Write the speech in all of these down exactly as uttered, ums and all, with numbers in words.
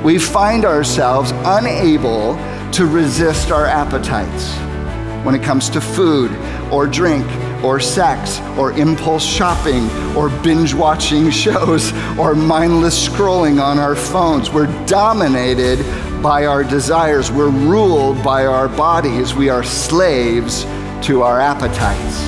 we find ourselves unable to resist our appetites when it comes to food or drink or sex or impulse shopping or binge watching shows or mindless scrolling on our phones. We're dominated by our desires. We're ruled by our bodies. We are slaves to our appetites.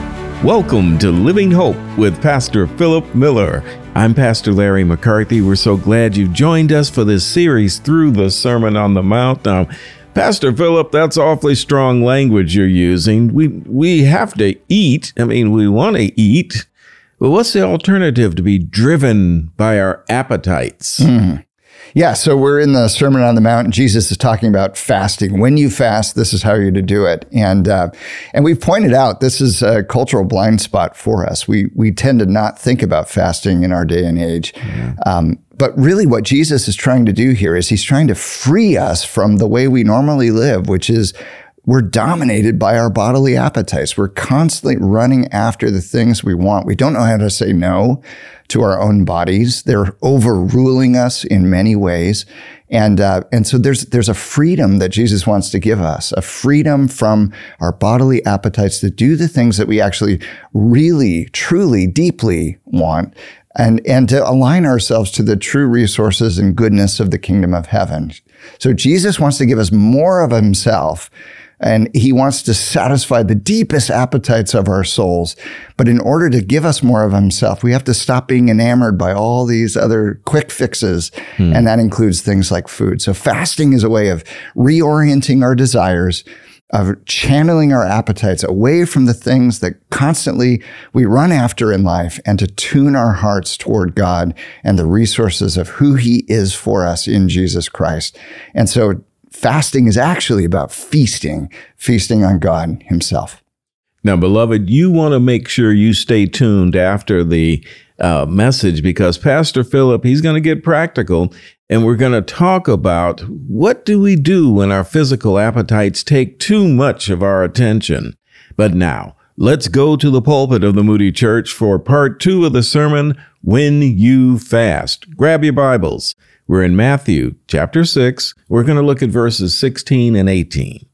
Welcome to Living Hope with Pastor Philip Miller. I'm Pastor Larry McCarthy. We're so glad you joined us for this series through the Sermon on the Mount. Now, Pastor Philip, that's awfully strong language you're using. We we have to eat. I mean, we want to eat. But what's the alternative to be driven by our appetites? Mm. Yeah, so we're in the Sermon on the Mount, and Jesus is talking about fasting. When you fast, this is how you're to do it. And uh, and we've pointed out this is a cultural blind spot for us. We we tend to not think about fasting in our day and age. Mm. Um, but really what Jesus is trying to do here is he's trying to free us from the way we normally live, which is we're dominated by our bodily appetites. We're constantly running after the things we want. We don't know how to say no to our own bodies. They're overruling us in many ways. And uh, and so there's there's a freedom that Jesus wants to give us, a freedom from our bodily appetites to do the things that we actually really, truly, deeply want, and, and to align ourselves to the true resources and goodness of the kingdom of heaven. So Jesus wants to give us more of himself, and he wants to satisfy the deepest appetites of our souls. But in order to give us more of himself, we have to stop being enamored by all these other quick fixes. Hmm. And that includes things like food. So fasting is a way of reorienting our desires, of channeling our appetites away from the things that constantly we run after in life, and to tune our hearts toward God and the resources of who he is for us in Jesus Christ. And so fasting is actually about feasting, feasting on God himself. Now, beloved, you want to make sure you stay tuned after the uh, message, because Pastor Philip, he's going to get practical, and we're going to talk about what do we do when our physical appetites take too much of our attention. But now, let's go to the pulpit of the Moody Church for part two of the sermon, When You Fast. Grab your Bibles. We're in Matthew chapter six. We're going to look at verses sixteen and eighteen.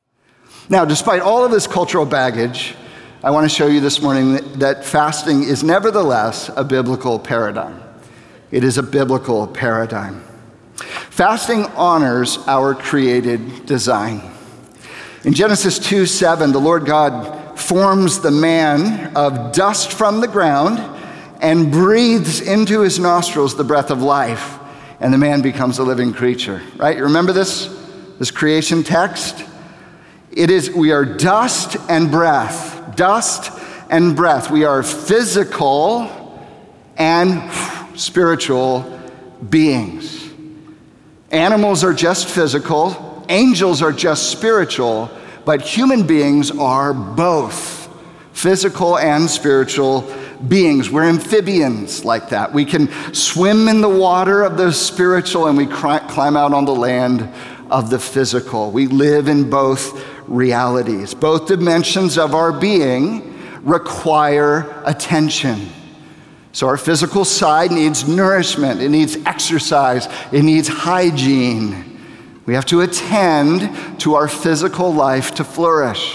Now, despite all of this cultural baggage, I want to show you this morning that, that fasting is nevertheless a biblical paradigm. It is a biblical paradigm. Fasting honors our created design. In Genesis two seven, the Lord God forms the man of dust from the ground and breathes into his nostrils the breath of life. And the man becomes a living creature, right? You remember this, this creation text? It is, we are dust and breath, dust and breath. We are physical and spiritual beings. Animals are just physical, angels are just spiritual, but human beings are both physical and spiritual beings. We're amphibians like that. We can swim in the water of the spiritual, and we cri- climb out on the land of the physical. We live in both realities. Both dimensions of our being require attention. So our physical side needs nourishment, it needs exercise, it needs hygiene. We have to attend to our physical life to flourish.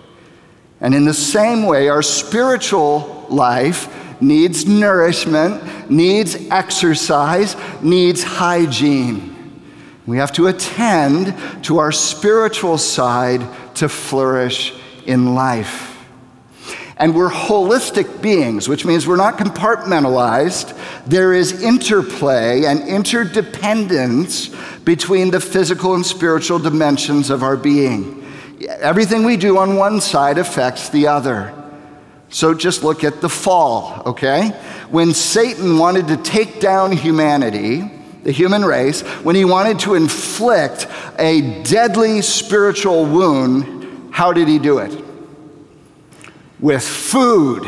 And in the same way, our spiritual life needs nourishment, needs exercise, needs hygiene. We have to attend to our spiritual side to flourish in life. And we're holistic beings, which means we're not compartmentalized. There is interplay and interdependence between the physical and spiritual dimensions of our being. Everything we do on one side affects the other. So just look at the fall, okay? When Satan wanted to take down humanity, the human race, when he wanted to inflict a deadly spiritual wound, how did he do it? With food.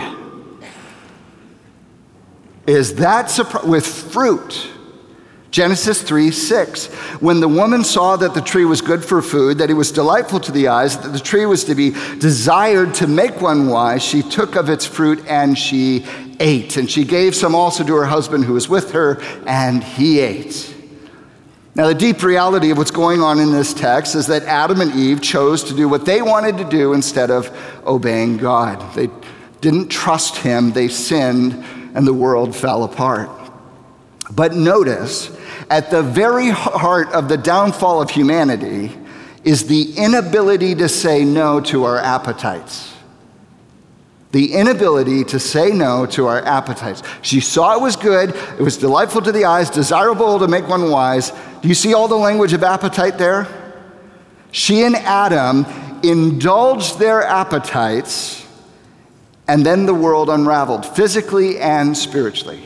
Is that surprising? With fruit. Genesis three six, when the woman saw that the tree was good for food, that it was delightful to the eyes, that the tree was to be desired to make one wise, she took of its fruit and she ate. And she gave some also to her husband who was with her, and he ate. Now, the deep reality of what's going on in this text is that Adam and Eve chose to do what they wanted to do instead of obeying God. They didn't trust him, they sinned, and the world fell apart. But notice, at the very heart of the downfall of humanity is the inability to say no to our appetites. The inability to say no to our appetites. She saw it was good, it was delightful to the eyes, desirable to make one wise. Do you see all the language of appetite there? She and Adam indulged their appetites, and then the world unraveled, physically and spiritually.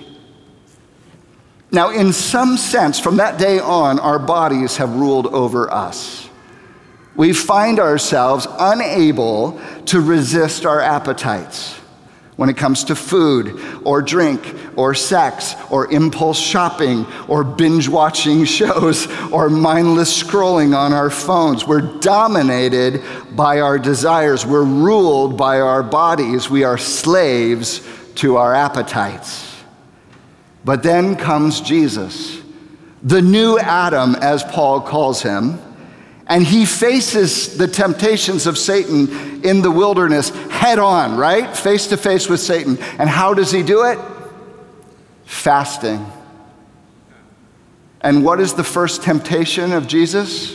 Now, in some sense, from that day on, our bodies have ruled over us. We find ourselves unable to resist our appetites when it comes to food or drink or sex or impulse shopping or binge watching shows or mindless scrolling on our phones. We're dominated by our desires. We're ruled by our bodies. We are slaves to our appetites. But then comes Jesus, the new Adam, as Paul calls him, and he faces the temptations of Satan in the wilderness head on, right? Face to face with Satan. And how does he do it? Fasting. And what is the first temptation of Jesus?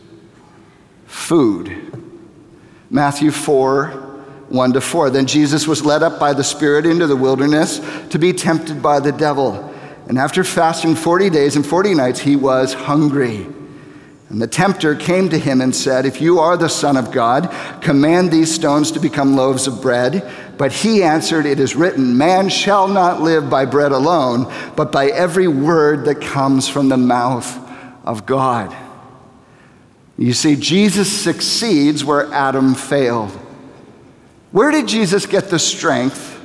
Food. Matthew four, one to four. Then Jesus was led up by the Spirit into the wilderness to be tempted by the devil. And after fasting forty days and forty nights, he was hungry. And the tempter came to him and said, "If you are the Son of God, command these stones to become loaves of bread." But he answered, "It is written, man shall not live by bread alone, but by every word that comes from the mouth of God." You see, Jesus succeeds where Adam failed. Where did Jesus get the strength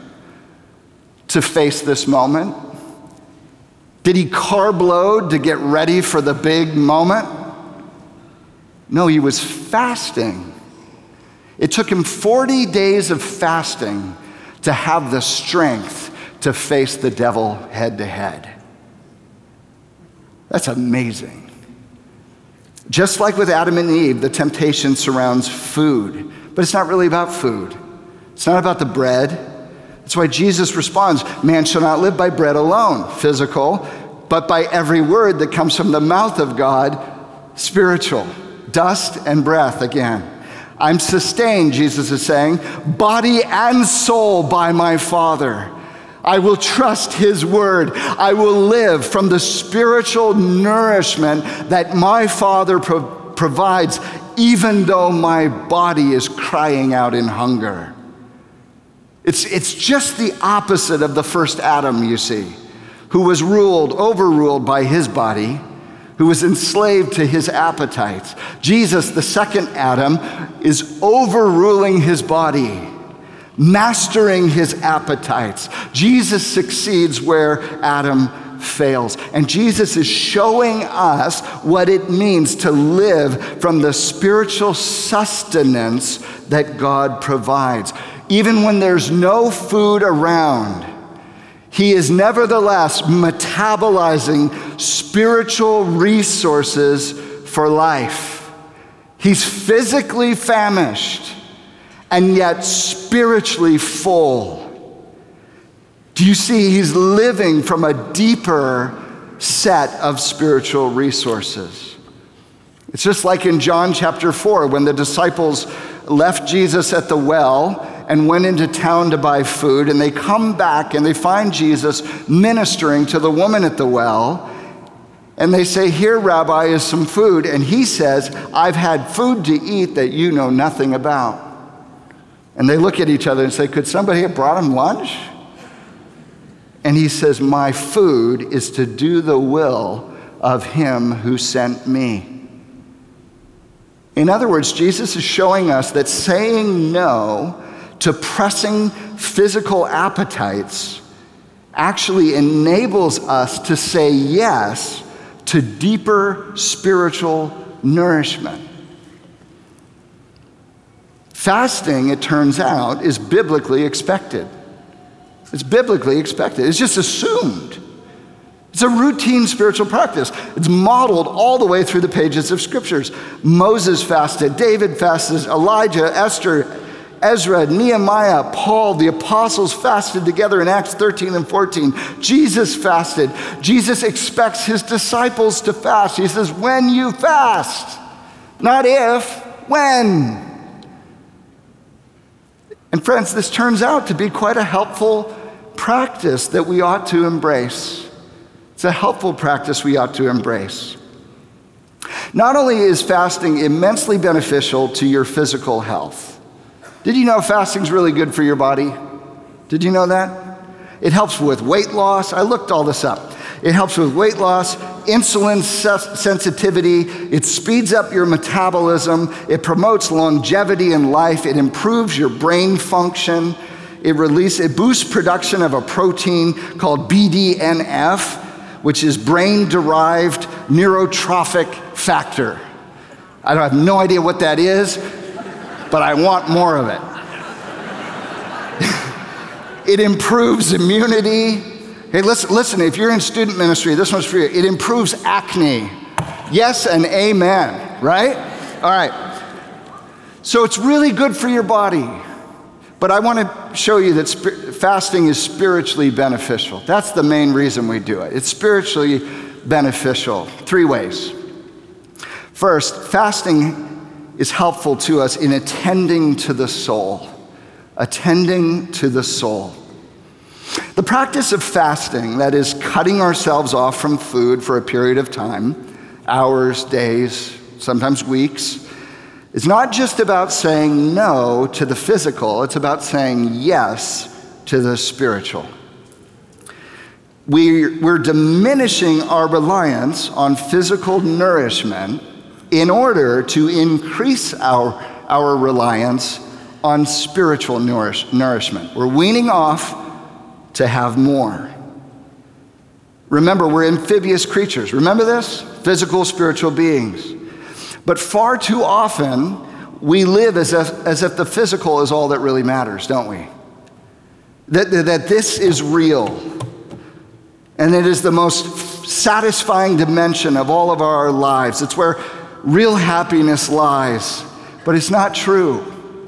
to face this moment? Did he carb load to get ready for the big moment? No, he was fasting. It took him forty days of fasting to have the strength to face the devil head to head. That's amazing. Just like with Adam and Eve, the temptation surrounds food, but it's not really about food. It's not about the bread. That's why Jesus responds, man shall not live by bread alone, physical, but by every word that comes from the mouth of God, spiritual. Dust and breath again. I'm sustained, Jesus is saying, body and soul by my Father. I will trust his word. I will live from the spiritual nourishment that my Father pro- provides, even though my body is crying out in hunger. It's, it's just the opposite of the first Adam, you see, who was ruled, overruled by his body, who was enslaved to his appetites. Jesus, the second Adam, is overruling his body, mastering his appetites. Jesus succeeds where Adam fails. And Jesus is showing us what it means to live from the spiritual sustenance that God provides. Even when there's no food around, he is nevertheless metabolizing spiritual resources for life. He's physically famished and yet spiritually full. Do you see? He's living from a deeper set of spiritual resources. It's just like in John chapter four, when the disciples left Jesus at the well and went into town to buy food, and they come back and they find Jesus ministering to the woman at the well, and they say, "Here, Rabbi, is some food." And he says, "I've had food to eat that you know nothing about." And they look at each other and say, "Could somebody have brought him lunch?" And he says, "My food is to do the will of him who sent me." In other words, Jesus is showing us that saying no to pressing physical appetites actually enables us to say yes to deeper spiritual nourishment. Fasting, it turns out, is biblically expected. It's biblically expected. It's just assumed. It's It's a routine spiritual practice. It's modeled all the way through the pages of scriptures. Moses fasted, David fasted, Elijah, Esther, Ezra, Nehemiah, Paul, the apostles fasted together in Acts thirteen and fourteen. Jesus fasted. Jesus expects his disciples to fast. He says, when you fast, not if, when. And friends, this turns out to be quite a helpful practice that we ought to embrace. It's a helpful practice we ought to embrace. Not only is fasting immensely beneficial to your physical health. Did you know fasting's really good for your body? Did you know that? It helps with weight loss. I looked all this up. It helps with weight loss, insulin sensitivity. It speeds up your metabolism. It promotes longevity in life. It improves your brain function. It releases, it boosts production of a protein called B D N F, which is brain-derived neurotrophic factor. I don't have no idea what that is, but I want more of it. It improves immunity. Hey, listen, listen, if you're in student ministry, this one's for you. It improves acne. Yes and amen, right? All right. So it's really good for your body. But I want to show you that sp- fasting is spiritually beneficial. That's the main reason we do it. It's spiritually beneficial. Three ways. First, fasting is helpful to us in attending to the soul. Attending to the soul. The practice of fasting, that is cutting ourselves off from food for a period of time, hours, days, sometimes weeks, is not just about saying no to the physical, it's about saying yes to the spiritual. We, we're diminishing our reliance on physical nourishment in order to increase our, our reliance on spiritual nourish, nourishment. We're weaning off to have more. Remember, we're amphibious creatures. Remember this? Physical, spiritual beings. But far too often, we live as if, as if the physical is all that really matters, don't we? That, that this is real. And it is the most satisfying dimension of all of our lives. It's where real happiness lies. But it's not true.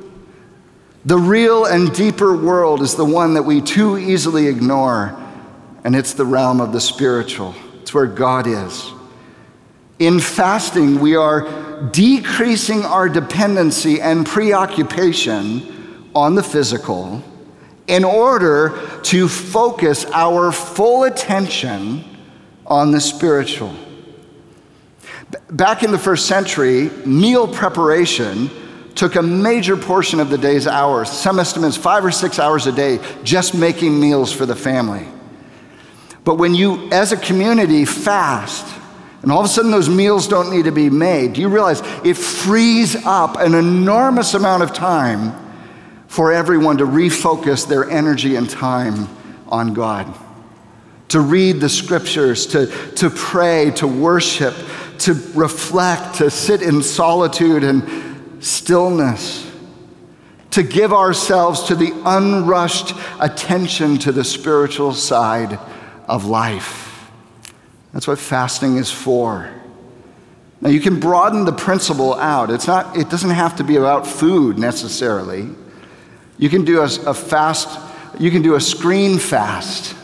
The real and deeper world is the one that we too easily ignore, and it's the realm of the spiritual. It's where God is. In fasting, we are decreasing our dependency and preoccupation on the physical in order to focus our full attention on the spiritual. Back in the first century, meal preparation took a major portion of the day's hours. Some estimates five or six hours a day just making meals for the family. But when you, as a community, fast, and all of a sudden those meals don't need to be made, do you realize it frees up an enormous amount of time for everyone to refocus their energy and time on God? To read the scriptures, to, to pray, to worship, to reflect, to sit in solitude and stillness, to give ourselves to the unrushed attention to the spiritual side of life. That's what fasting is for. Now you can broaden the principle out. It's not, it doesn't have to be about food necessarily. You can do a, a fast, you can do a screen fast.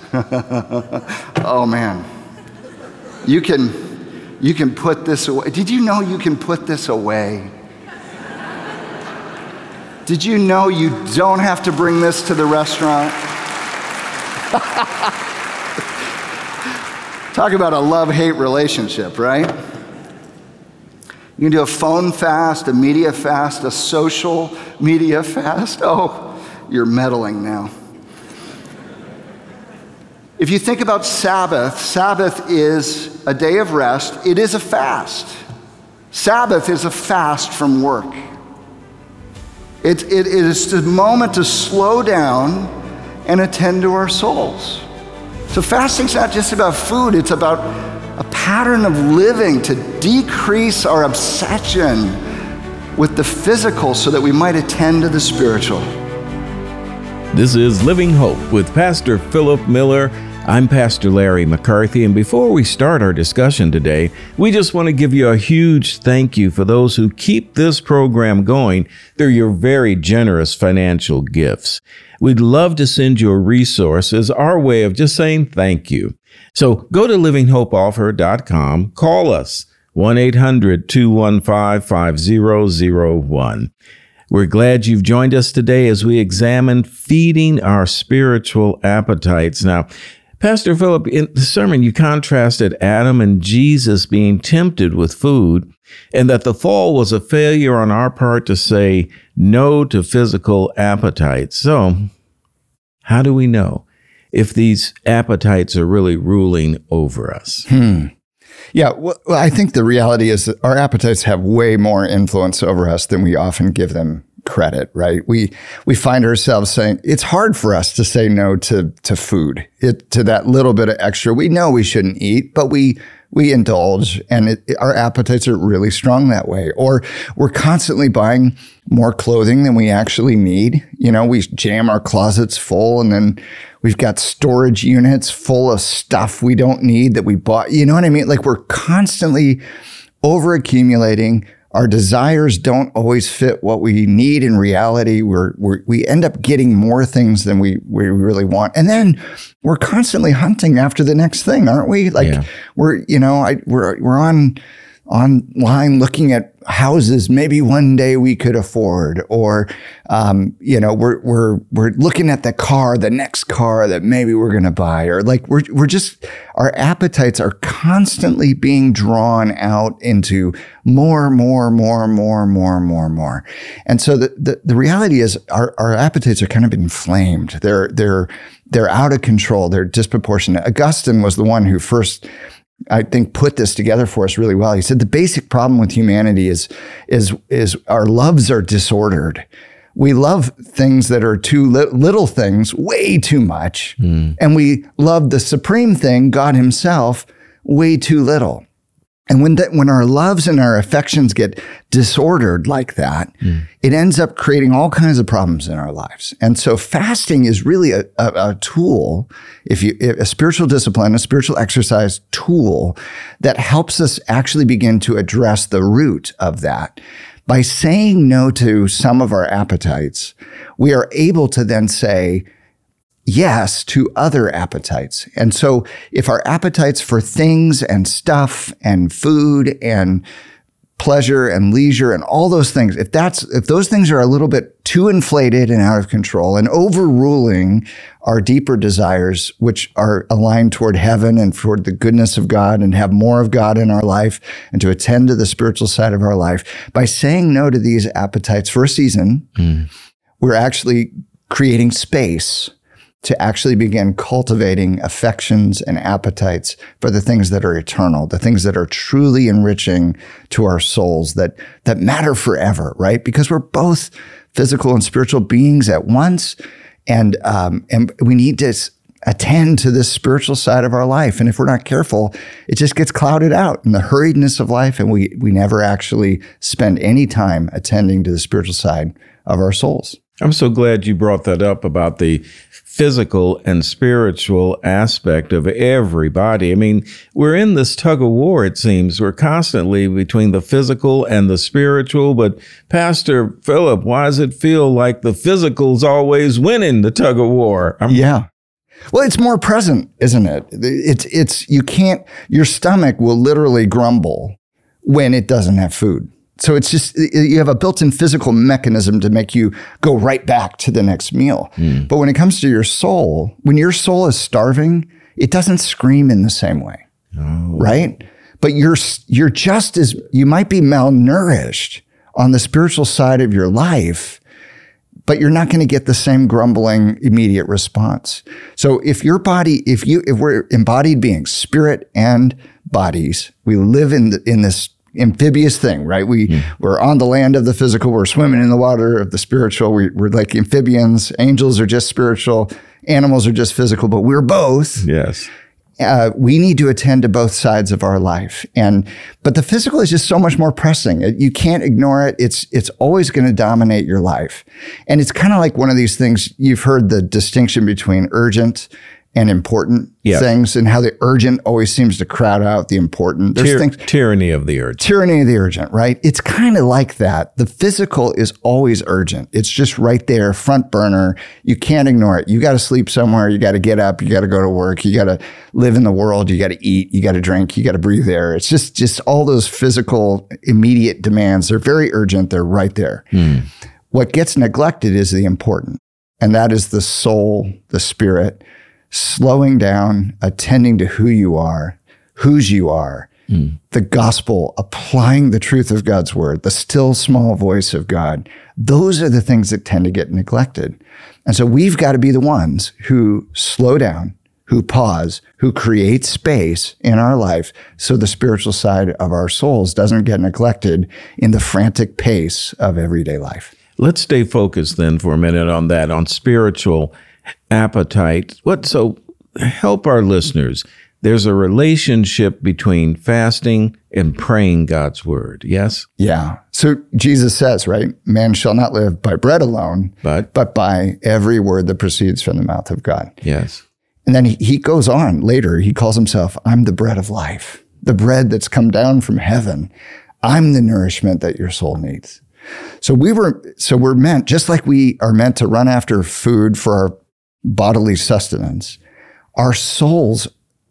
Oh man. You can, you can put this away. Did you know you can put this away? Did you know you don't have to bring this to the restaurant? Talk about a love-hate relationship, right? You can do a phone fast, a media fast, a social media fast. Oh, you're meddling now. If you think about Sabbath, Sabbath is a day of rest. It is a fast. Sabbath is a fast from work. It, it, it is the moment to slow down and attend to our souls. So fasting's not just about food, it's about a pattern of living to decrease our obsession with the physical so that we might attend to the spiritual. This is Living Hope with Pastor Philip Miller, I'm Pastor Larry McCarthy, and before we start our discussion today, we just want to give you a huge thank you for those who keep this program going through your very generous financial gifts. We'd love to send you a resource as our way of just saying thank you. So go to living hope offer dot com, call us, one eight hundred two one five five zero zero one. We're glad you've joined us today as we examine feeding our spiritual appetites. Now, Pastor Philip, in the sermon, you contrasted Adam and Jesus being tempted with food, and that the fall was a failure on our part to say no to physical appetites. So, how do we know if these appetites are really ruling over us? Hmm. Yeah, well, I think the reality is that our appetites have way more influence over us than we often give them credit, right? We we find ourselves saying it's hard for us to say no to to food, it, to that little bit of extra we know we shouldn't eat, but we we indulge, and it, our appetites are really strong that way. Or we're constantly buying more clothing than we actually need. You know, we jam our closets full, and then we've got storage units full of stuff we don't need that we bought. You know what I mean? Like, we're constantly over accumulating. Our desires don't always fit what we need in reality. We're, we're, we end up getting more things than we, we really want. And then we're constantly hunting after the next thing, aren't we? Like, yeah. we're, you know, I, we're, we're on, online looking at houses maybe one day we could afford, or, um, you know, we're, we're, we're looking at the car, the next car that maybe we're going to buy, or like, we're, we're just, our appetites are constantly being drawn out into more, more, more, more, more, more, more. And so the, the, the reality is our, our appetites are kind of inflamed. They're, they're, they're out of control. They're disproportionate. Augustine was the one who first, I think, put this together for us really well. He said the basic problem with humanity is, is, is our loves are disordered. We love things that are too li- little things, way too much. Mm. And we love the supreme thing, God himself, way too little. And when that, when our loves and our affections get disordered like that, mm. it ends up creating all kinds of problems in our lives. And so fasting is really a, a, a tool, if you a spiritual discipline, a spiritual exercise tool that helps us actually begin to address the root of that. By saying no to some of our appetites, we are able to then say yes to other appetites. And so if our appetites for things and stuff and food and pleasure and leisure and all those things, if that's if those things are a little bit too inflated and out of control and overruling our deeper desires, which are aligned toward heaven and toward the goodness of God and have more of God in our life and to attend to the spiritual side of our life, by saying no to these appetites for a season, mm. we're actually creating space to actually begin cultivating affections and appetites for the things that are eternal, the things that are truly enriching to our souls, that that matter forever, right? Because we're both physical and spiritual beings at once, and um, and we need to attend to this spiritual side of our life. And if we're not careful, it just gets clouded out in the hurriedness of life, and we we never actually spend any time attending to the spiritual side of our souls. I'm so glad you brought that up about the physical and spiritual aspect of everybody. I mean, we're in this tug of war, it seems. We're constantly between the physical and the spiritual. But Pastor Philip, why does it feel like the physical's always winning the tug of war? I'm- yeah. Well, it's more present, isn't it? It's, it's, you can't, your stomach will literally grumble when it doesn't have food. So it's just, you have a built-in physical mechanism to make you go right back to the next meal. Mm. But when it comes to your soul, when your soul is starving, it doesn't scream in the same way, oh. right? But you're, you're just as, you might be malnourished on the spiritual side of your life, but you're not going to get the same grumbling immediate response. So if your body, if you, if we're embodied beings, spirit and bodies, we live in the, in this amphibious thing, right? We, mm. we're on the land of the physical. We're swimming in the water of the spiritual. We, we're like amphibians. Angels are just spiritual. Animals are just physical, but we're both. Yes. Uh, we need to attend to both sides of our life. And, but the physical is just so much more pressing. It, you can't ignore it. It's, it's always going to dominate your life. And it's kind of like one of these things, you've heard the distinction between urgent and important Yeah. things, and how the urgent always seems to crowd out the important. There's Tyr- things, tyranny of the urgent. tyranny of the urgent, right? It's kind of like that. The physical is always urgent. It's just right there, front burner. You can't ignore it. You got to sleep somewhere. You got to get up. You got to go to work. You got to live in the world. You got to eat. You got to drink. You got to breathe air. It's just, just all those physical, immediate demands. They're very urgent. They're right there. Hmm. What gets neglected is the important, and that is the soul, the spirit, slowing down, attending to who you are, whose you are, mm. the gospel, applying the truth of God's word, the still small voice of God. Those are the things that tend to get neglected. And so we've got to be the ones who slow down, who pause, who create space in our life so the spiritual side of our souls doesn't get neglected in the frantic pace of everyday life. Let's stay focused then for a minute on that, on spiritual appetite. What so help our listeners. There's a relationship between fasting and praying God's word. Yes? Yeah. So Jesus says, right, man shall not live by bread alone, But but by every word that proceeds from the mouth of God. yes. And then he, he goes on later. He calls himself, I'm the bread of life, the bread that's come down from heaven. I'm the nourishment that your soul needs. So we were, so we're meant, just like we are meant to run after food for our bodily sustenance, our souls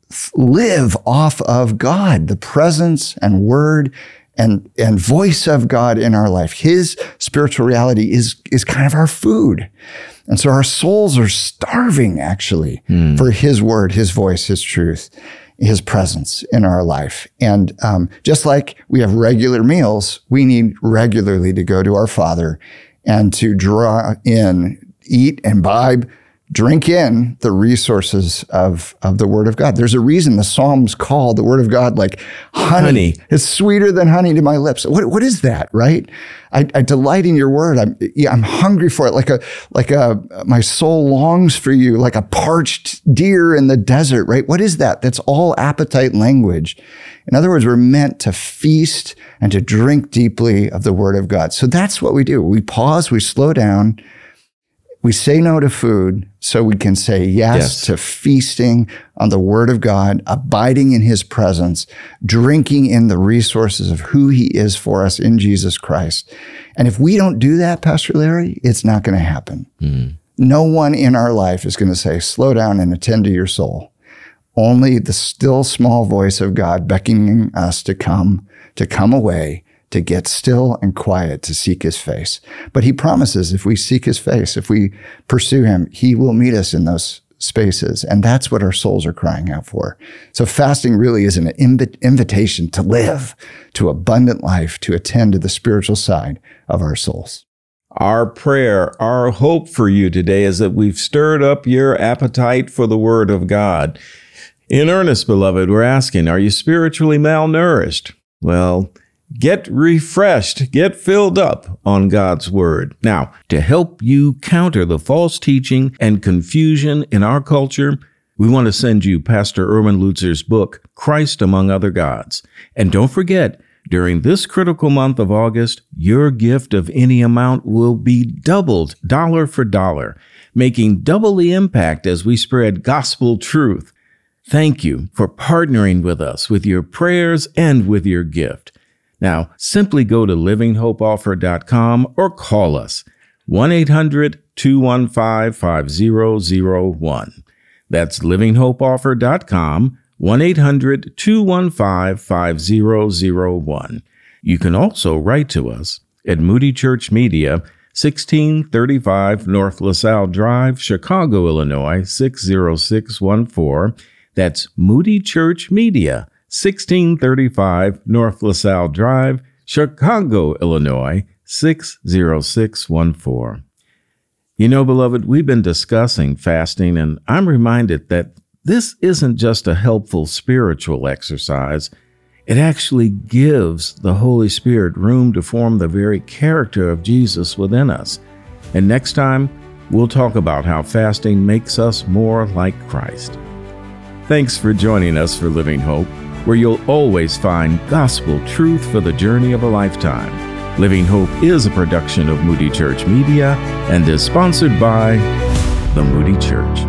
live off of God, the presence and word and, and voice of God in our life. His spiritual reality is, is kind of our food. And so our souls are starving actually mm. for his word, his voice, his truth, his presence in our life. And um, just like we have regular meals, we need regularly to go to our Father and to draw in, eat, imbibe, drink in the resources of, of the Word of God. There's a reason the Psalms call the Word of God like honey. Honey. It's sweeter than honey to my lips. What, what is that, right? I, I delight in your word. I'm, yeah, I'm hungry for it. Like a, like a, my soul longs for you, like a parched deer in the desert, right? What is that? That's all appetite language. In other words, we're meant to feast and to drink deeply of the Word of God. So that's what we do. We pause, we slow down, we say no to food so we can say yes, yes. to feasting on the Word of God, abiding in his presence, drinking in the resources of who he is for us in Jesus Christ. And if we don't do that, Pastor Larry, it's not going to happen. Mm. No one in our life is going to say, slow down and attend to your soul. Only the still small voice of God beckoning us to come, to come away, to get still and quiet, to seek his face. But he promises if we seek his face, if we pursue him, he will meet us in those spaces. And that's what our souls are crying out for. So fasting really is an inv- invitation to live, to abundant life, to attend to the spiritual side of our souls. Our prayer, our hope for you today is that we've stirred up your appetite for the Word of God. In earnest, beloved, we're asking, are you spiritually malnourished? Well, get refreshed, get filled up on God's Word. Now, to help you counter the false teaching and confusion in our culture, we want to send you Pastor Erwin Lutzer's book, Christ Among Other Gods. And don't forget, during this critical month of August, your gift of any amount will be doubled, dollar for dollar, making double the impact as we spread gospel truth. Thank you for partnering with us with your prayers and with your gift. Now, simply go to living hope offer dot com or call us, one eight hundred two one five five zero zero one. That's living hope offer dot com, one eight hundred two one five five zero zero one. You can also write to us at Moody Church Media, sixteen thirty-five North LaSalle Drive, Chicago, Illinois, six zero six one four. That's Moody Church Media, sixteen thirty-five North LaSalle Drive, Chicago, Illinois, six zero six one four. You know, beloved, we've been discussing fasting, and I'm reminded that this isn't just a helpful spiritual exercise. It actually gives the Holy Spirit room to form the very character of Jesus within us. And next time, we'll talk about how fasting makes us more like Christ. Thanks for joining us for Living Hope, where you'll always find gospel truth for the journey of a lifetime. Living Hope is a production of Moody Church Media and is sponsored by the Moody Church.